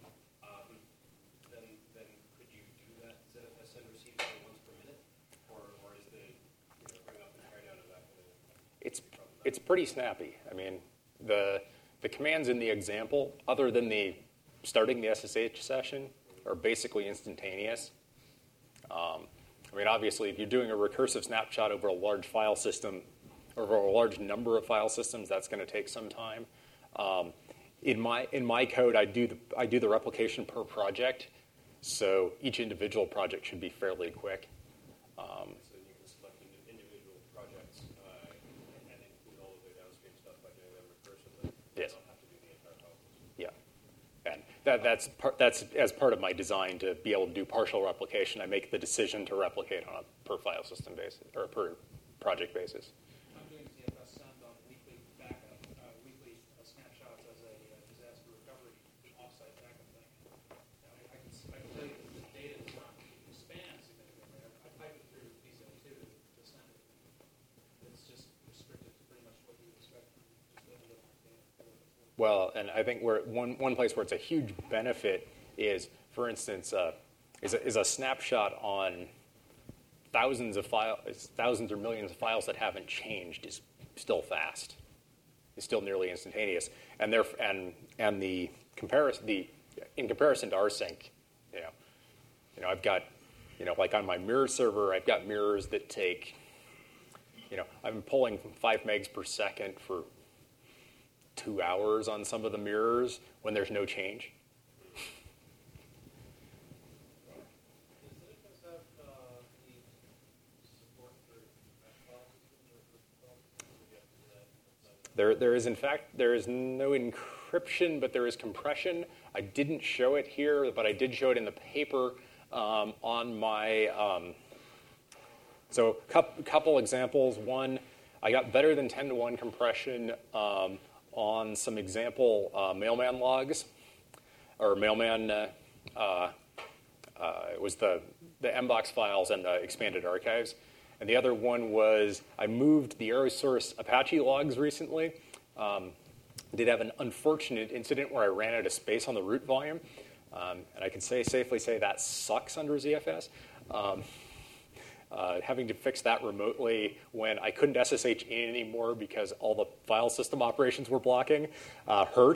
then could you do that ZFS send receive once per minute, or is the bring up and tear down of that going to? It's pretty snappy. I mean, the commands in the example, other than the starting the SSH session, are basically instantaneous. I mean, obviously, if you're doing a recursive snapshot over a large file system, over a large number of file systems, that's going to take some time. In my code, I do the replication per project, so each individual project should be fairly quick. So you can select individual projects and include all of their downstream stuff by doing them recursively. Yes. You don't have to do the entire file system. Yeah, and that's as part of my design to be able to do partial replication. I make the decision to replicate on a per file system basis or per project basis. I'm doing ZFS send on weekly backup, weekly snapshots as a disaster recovery offsite backup thing. I can tell you that the data does not expand significantly. I pipe it through PCL2 to send it. It's just restricted to pretty much what you expect from just a little data. Well, and I think one place where it's a huge benefit is, for instance, is a snapshot on thousands or millions of files that haven't changed is still fast. It's still nearly instantaneous, and in comparison to rsync, I've got, like on my mirror server, I've got mirrors that take, I'm pulling 5 megs per second for 2 hours on some of the mirrors when there's no change. Does ZFS have the support for batch file systems or do you have to do that? There is no encryption, but there is compression. I didn't show it here, but I did show it in the paper on my. So a couple examples. One, I got better than 10-to-1 compression on some example mailman logs, or mailman. It was the Mbox files and the expanded archives. And the other one was I moved the AeroSource Apache logs recently. Did have an unfortunate incident where I ran out of space on the root volume. And I can safely say that sucks under ZFS. Having to fix that remotely when I couldn't SSH in anymore because all the file system operations were blocking hurt.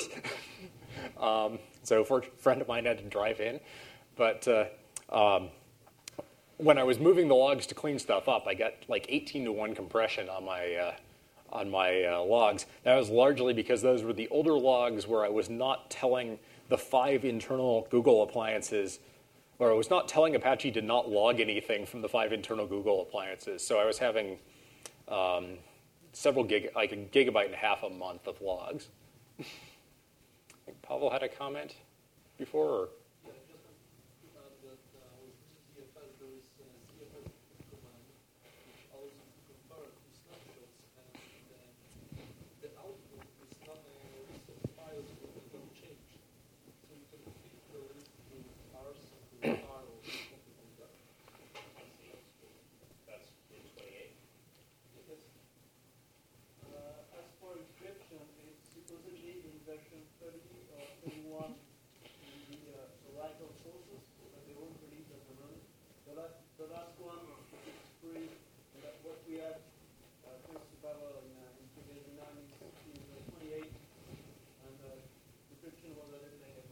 So a friend of mine had to drive in. But when I was moving the logs to clean stuff up, I got like 18-to-1 compression on my logs. That was largely because those were the older logs where I was not telling the 5 internal Google appliances, or I was not telling Apache to not log anything from the 5 internal Google appliances. So I was having like a gigabyte and a half a month of logs. I think Pavel had a comment before? Or? Yeah, just to add that with ZFS there is ZFS command which allows you to compare two snapshots, and the output is not a list of files that don't change. So you can feed the list to rs and to r or something like that. That's in 28. Yes. As for encryption, it's supposedly in version 30 or 31 in the Oracle sources, but they won't release at the moment. The last one is free, and that what we have, thanks to Pavel in 2009, is 28, and encryption was a little later.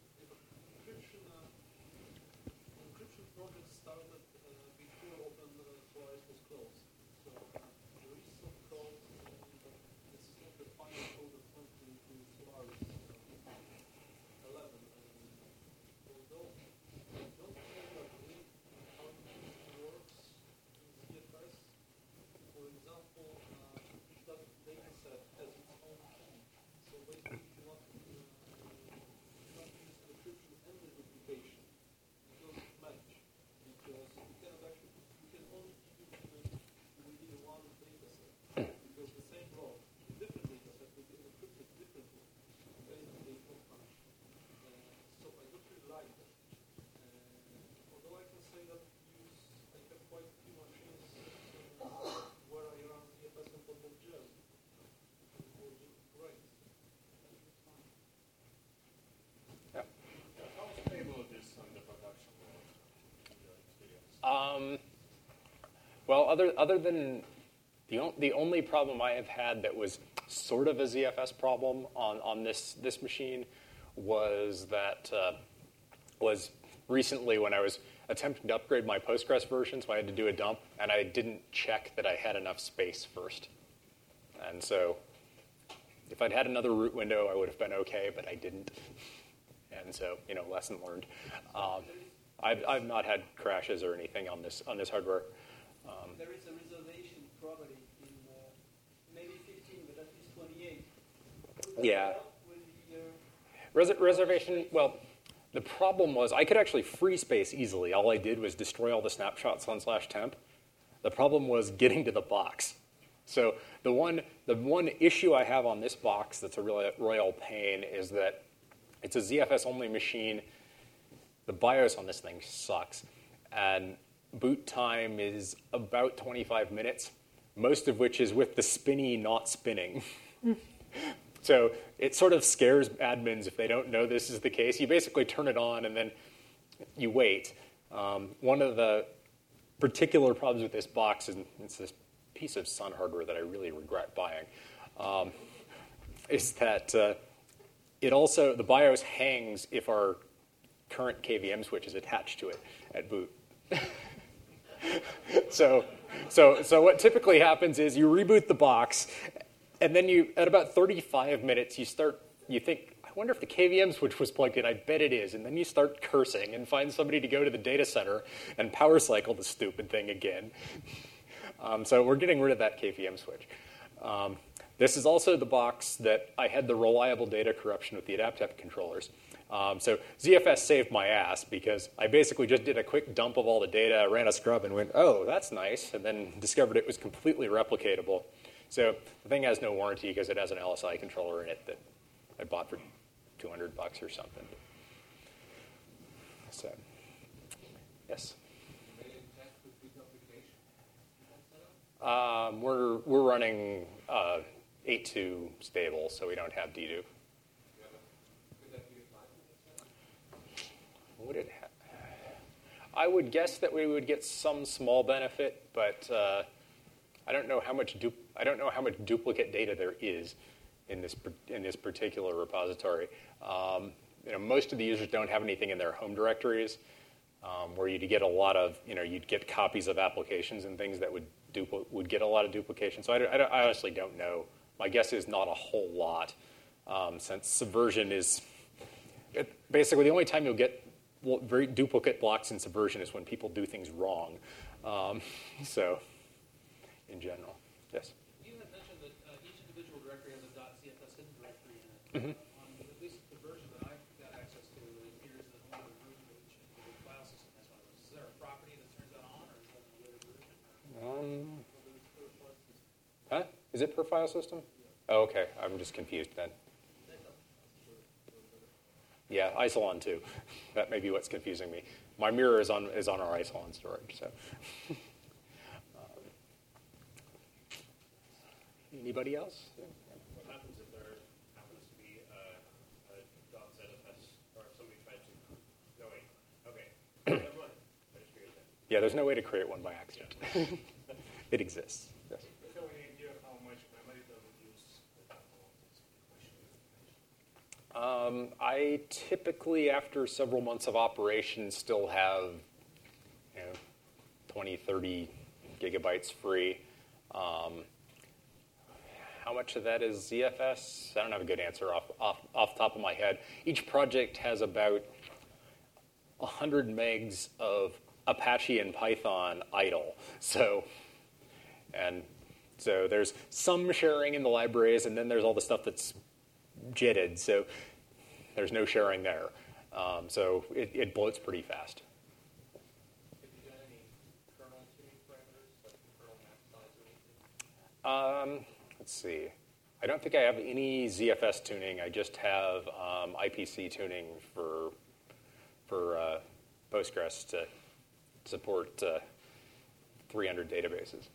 Encryption project started before OpenSolaris was closed. So there is some code, but this is not the final code that went to Solaris 11. And although I don't know exactly how it works in ZFS, for example, each data set has its own key. So basically, if you want to use encryption and the duplication, it doesn't match because you can only keep it within one data set because the same log in different data set will be encrypted differently based on the input function. So I don't really like that. Although I can say that I have quite a few machines where I run ZFS on top of gel. It works great. How stable is this on the production world, in your experience? Well, other than the only problem I have had that was sort of a ZFS problem on this machine was recently when I was attempting to upgrade my Postgres version, so I had to do a dump, and I didn't check that I had enough space first. And so if I'd had another root window, I would have been okay, but I didn't. And so, lesson learned. I've not had crashes or anything on this hardware. There is a reservation probably in maybe 15, but at least 28. Would that Yeah. help with the, Reservation, well, the problem was I could actually free space easily. All I did was destroy all the snapshots on /temp. The problem was getting to the box. So the one issue I have on this box that's a royal pain is that it's a ZFS-only machine. The BIOS on this thing sucks. And boot time is about 25 minutes, most of which is with the spinny not spinning. So it sort of scares admins if they don't know this is the case. You basically turn it on and then you wait. One of the particular problems with this box, and it's this piece of Sun hardware that I really regret buying, is that the BIOS hangs if our current KVM switch is attached to it at boot. So what typically happens is you reboot the box, and then at about 35 minutes, you think, I wonder if the KVM switch was plugged in. I bet it is. And then you start cursing and find somebody to go to the data center and power cycle the stupid thing again. So we're getting rid of that KVM switch. This is also the box that I had the reliable data corruption with the AdaptEp controllers. So ZFS saved my ass because I basically just did a quick dump of all the data, ran a scrub, and went, oh, that's nice, and then discovered it was completely replicatable. So the thing has no warranty because it has an LSI controller in it that I bought for $200 or something. So, yes. We're running 8.2 stable, so we don't have dedupe. Would it I would guess that we would get some small benefit, but I don't know how much duplicate data there is in this particular repository. Most of the users don't have anything in their home directories, where you'd get a lot of you'd get copies of applications and things that would get a lot of duplication. So I honestly don't know. My guess is not a whole lot, since Subversion is basically the only time you'll get very duplicate blocks in Subversion is when people do things wrong. So, in general, yes. You had mentioned that each individual directory has a .cfs hidden directory in it. Mm-hmm. On at least the version that I've got access to, it appears that only the root of each individual file system has one of those. Is there a property that turns that on, or is that a later version? Huh? Is it per file system? Oh, okay. I'm just confused then. Yeah, Isilon too. That may be what's confusing me. My mirror is on our Isilon storage. So, anybody else? What happens if there happens to be a .zfs, or if somebody tries to? No wait. Okay. Never mind. I just figured that. Yeah, there's no way to create one by accident. It exists. Yes. Is there any idea how much memory that would use with that I typically, after several months of operation, still have 20, 30 gigabytes free. How much of that is ZFS? I don't have a good answer off the top of my head. Each project has about 100 megs of Apache and Python idle. So there's some sharing in the libraries, and then there's all the stuff that's JITted, so there's no sharing there. So it bloats pretty fast. Have you got any kernel tuning parameters, like kernel map size or anything? Let's see. I don't think I have any ZFS tuning. I just have IPC tuning for Postgres to support 300 databases.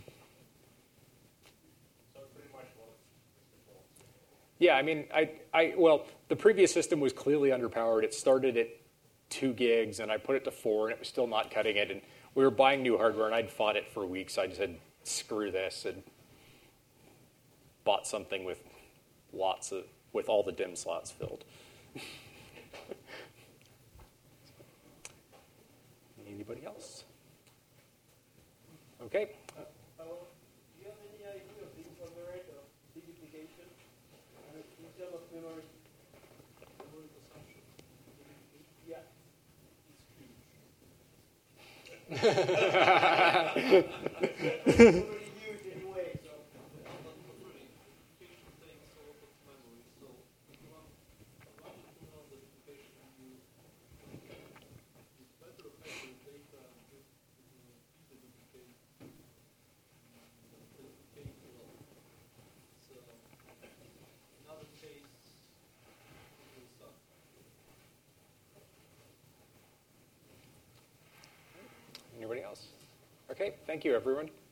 So pretty much what before. Yeah, I mean, well, the previous system was clearly underpowered. It started at 2 gigs, and I put it to 4, and it was still not cutting it. And we were buying new hardware, and I'd fought it for weeks. I just said, screw this, and bought something with all the DIMM slots filled. Anybody else? Okay. Do you have any idea of the infrared rate of deduplication in terms of memory? Memory consumption? Yeah. It's already huge anyway, so. Duplication takes a lot of memory, so if you want to know the duplication, it's better to have the data just deduplicate a lot. So in other case, it will suck. Anybody else? Okay, thank you, everyone.